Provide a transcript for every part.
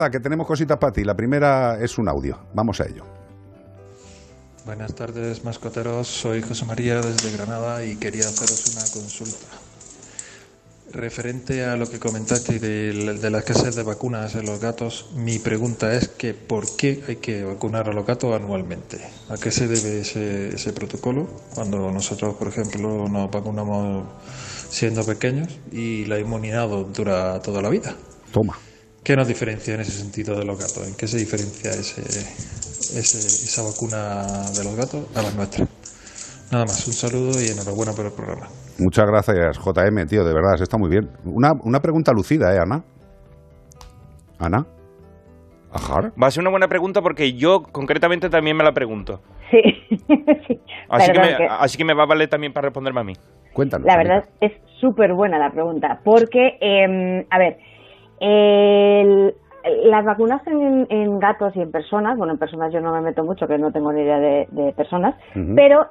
Que tenemos cositas para ti. La primera es un audio. Vamos a ello. Buenas tardes, mascoteros. Soy José María desde Granada y quería haceros una consulta. Referente a lo que comentaste de la escasez de vacunas en los gatos, mi pregunta es que ¿por qué hay que vacunar a los gatos anualmente? ¿A qué se debe ese protocolo cuando nosotros, por ejemplo, nos vacunamos siendo pequeños y la inmunidad dura toda la vida? Toma. ¿Qué nos diferencia en ese sentido de los gatos? ¿En qué se diferencia esa vacuna de los gatos a la nuestra? Nada más, un saludo y enhorabuena por el programa. Muchas gracias, JM, tío, de verdad, está muy bien. Una pregunta lucida, Ana. ¿Ana? ¿Ajar? Va a ser una buena pregunta porque yo concretamente también me la pregunto. Sí. Sí. Así que me va a valer también para responderme a mí. Cuéntanos. La verdad es súper buena la pregunta, porque, las vacunas en gatos y en personas, bueno, en personas yo no me meto mucho, que no tengo ni idea de personas, pero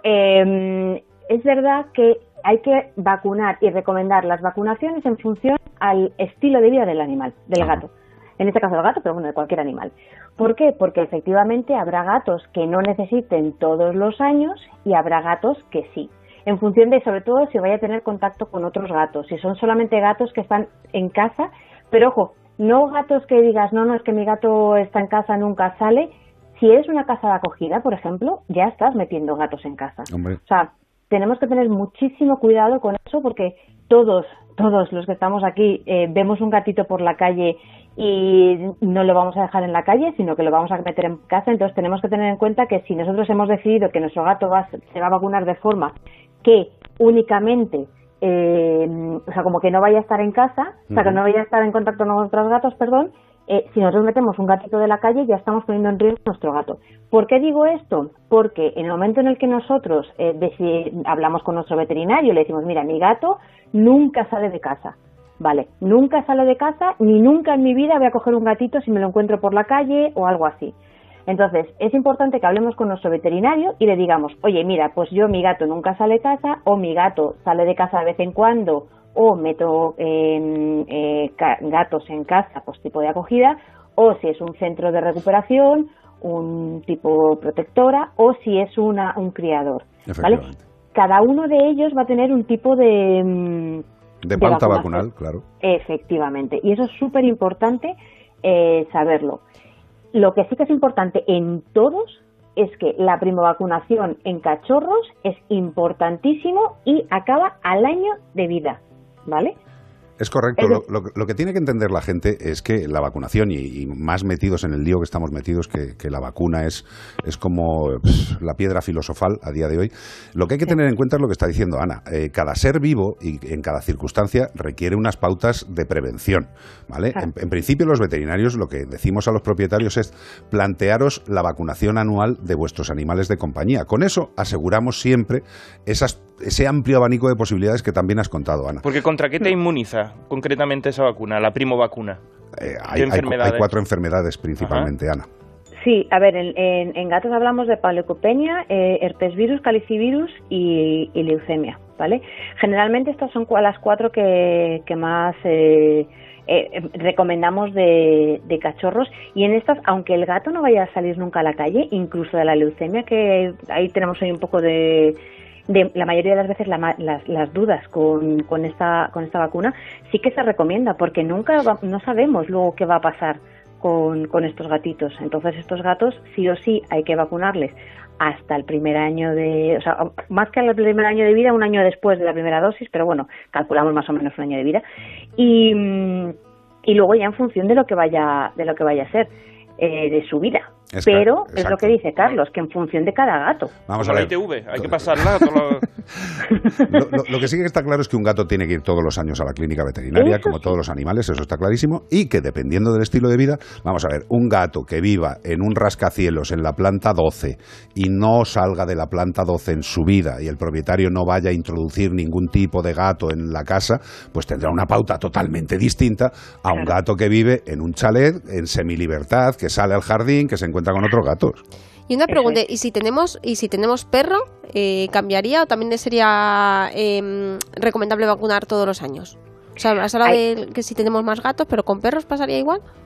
es verdad que hay que vacunar y recomendar las vacunaciones en función al estilo de vida del animal, del gato. En este caso del gato, pero bueno, de cualquier animal. ¿Por qué? Porque efectivamente habrá gatos que no necesiten todos los años y habrá gatos que sí. En función de, sobre todo, si vaya a tener contacto con otros gatos. Si son solamente gatos que están en casa, pero ojo, no gatos que digas, no, es que mi gato está en casa, nunca sale. Si eres una casa de acogida, por ejemplo, ya estás metiendo gatos en casa. Hombre. O sea, tenemos que tener muchísimo cuidado con eso porque todos los que estamos aquí vemos un gatito por la calle y no lo vamos a dejar en la calle, sino que lo vamos a meter en casa. Entonces tenemos que tener en cuenta que si nosotros hemos decidido que nuestro gato se va a vacunar de forma que únicamente, o sea, como que no vaya a estar en casa, o sea, que no vaya a estar en contacto con otros gatos, perdón, si nosotros metemos un gatito de la calle ya estamos poniendo en riesgo nuestro gato. ¿Por qué digo esto? Porque en el momento en el que nosotros hablamos con nuestro veterinario y le decimos, mira, mi gato nunca sale de casa, vale, nunca sale de casa ni nunca en mi vida voy a coger un gatito si me lo encuentro por la calle o algo así. Entonces, es importante que hablemos con nuestro veterinario y le digamos, oye, mira, pues mi gato nunca sale de casa, o mi gato sale de casa de vez en cuando, o meto gatos en casa, pues tipo de acogida, o si es un centro de recuperación, un tipo protectora, o si es un criador, ¿vale? Cada uno de ellos va a tener un tipo de pauta vacunal, claro. Efectivamente, y eso es súper importante saberlo. Lo que sí que es importante en todos es que la primovacunación en cachorros es importantísimo y acaba al año de vida, ¿vale? Es correcto. Lo que tiene que entender la gente es que la vacunación, y más metidos en el lío que estamos metidos, que la vacuna es como la piedra filosofal a día de hoy. Lo que hay que tener en cuenta es lo que está diciendo Ana. Cada ser vivo y en cada circunstancia requiere unas pautas de prevención, ¿vale? Claro. En principio, los veterinarios lo que decimos a los propietarios es plantearos la vacunación anual de vuestros animales de compañía. Con eso aseguramos siempre ese amplio abanico de posibilidades que también has contado, Ana. Porque ¿contra qué te inmuniza concretamente esa vacuna, la primovacuna? Hay 4 enfermedades principalmente, Ana. Sí, a ver, en gatos hablamos de panleucopenia, herpesvirus, calicivirus y leucemia, ¿vale? Generalmente estas son las 4 que más recomendamos de cachorros, y en estas, aunque el gato no vaya a salir nunca a la calle, incluso de la leucemia, que ahí tenemos hoy un poco de la mayoría de las veces las dudas con esta vacuna, sí que se recomienda, porque no sabemos luego qué va a pasar con estos gatitos. Entonces estos gatos sí o sí hay que vacunarles hasta el primer año o sea, más que al primer año de vida, un año después de la primera dosis, pero bueno, calculamos más o menos un año de vida, y luego ya en función de lo que vaya a ser de su vida. Pero es lo que dice Carlos, que en función de cada gato. Vamos a ver. La ITV, hay que pasarla. Lo que sí que está claro es que un gato tiene que ir todos los años a la clínica veterinaria, eso como todos los animales, eso está clarísimo, y que dependiendo del estilo de vida, vamos a ver, un gato que viva en un rascacielos en la planta 12 y no salga de la planta 12 en su vida y el propietario no vaya a introducir ningún tipo de gato en la casa, pues tendrá una pauta totalmente distinta a un gato que vive en un chalet, en semilibertad, que sale al jardín, que se encuentra con otros gatos. Y una pregunta, ¿y si tenemos perro, cambiaría o también sería recomendable vacunar todos los años? O sea, has hablado de que si tenemos más gatos, pero con perros pasaría igual.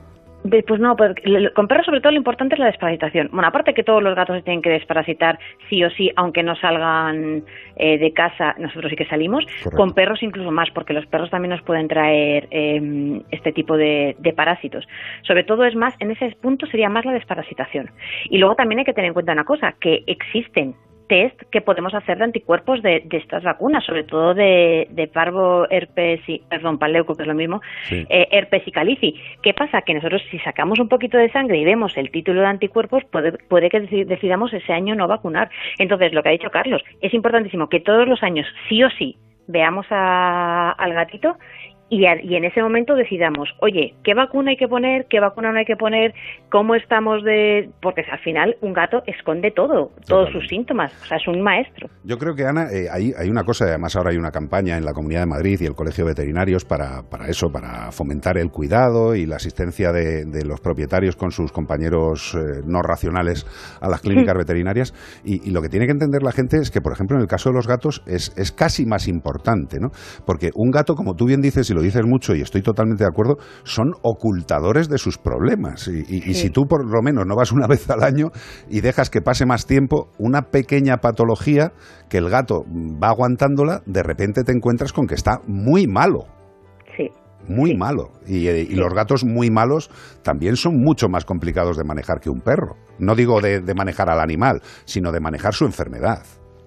Pues no, con perros sobre todo lo importante es la desparasitación. Bueno, aparte que todos los gatos se tienen que desparasitar sí o sí, aunque no salgan de casa, nosotros sí que salimos. Correcto. Con perros incluso más, porque los perros también nos pueden traer este tipo de parásitos. Sobre todo es más, en ese punto sería más la desparasitación. Y luego también hay que tener en cuenta una cosa, que existen test que podemos hacer de anticuerpos de estas vacunas, sobre todo de parvo, herpes y, paleuco, que es lo mismo, sí. Herpes y calici. ¿Qué pasa? Que nosotros si sacamos un poquito de sangre y vemos el título de anticuerpos, puede que decidamos ese año no vacunar. Entonces, lo que ha dicho Carlos, es importantísimo que todos los años, sí o sí, veamos al gatito y en ese momento decidamos, oye, ¿qué vacuna hay que poner? ¿Qué vacuna no hay que poner? ¿Cómo estamos porque al final un gato esconde todos sus síntomas, o sea, es un maestro. Yo creo que, Ana, hay una cosa, además ahora hay una campaña en la Comunidad de Madrid y el Colegio de Veterinarios para eso, para fomentar el cuidado y la asistencia de los propietarios con sus compañeros no racionales a las clínicas veterinarias, y lo que tiene que entender la gente es que, por ejemplo, en el caso de los gatos es casi más importante, ¿no? Porque un gato, como tú bien dices, y lo dices mucho y estoy totalmente de acuerdo, son ocultadores de sus problemas y si tú por lo menos no vas una vez al año y dejas que pase más tiempo, una pequeña patología que el gato va aguantándola, de repente te encuentras con que está muy malo. Sí. Muy malo. Y los gatos muy malos también son mucho más complicados de manejar que un perro. No digo de manejar al animal, sino de manejar su enfermedad.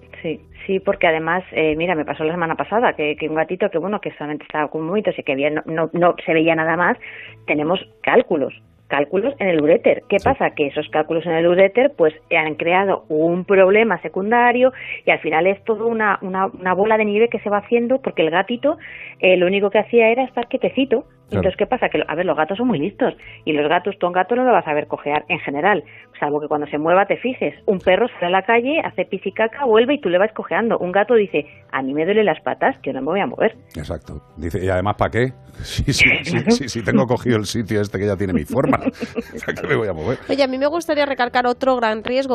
Sí, porque además, mira, me pasó la semana pasada que un gatito que solamente estaba con vómitos y que no se veía nada más, tenemos cálculos en el uréter. ¿Qué pasa? Que esos cálculos en el uréter pues han creado un problema secundario y al final es todo una bola de nieve que se va haciendo porque el gatito lo único que hacía era estar quietecito. Claro. Entonces, ¿qué pasa? Que, los gatos son muy listos y tú a un gato no lo vas a ver cojear en general, salvo que cuando se mueva te fijes. Un perro sale a la calle, hace pis y caca, vuelve y tú le vas cojeando. Un gato dice, a mí me duelen las patas, yo no me voy a mover. Exacto. Dice, y además, ¿para qué? Sí, tengo cogido el sitio este que ya tiene mi forma. ¿Para qué me voy a mover? Oye, a mí me gustaría recalcar otro gran riesgo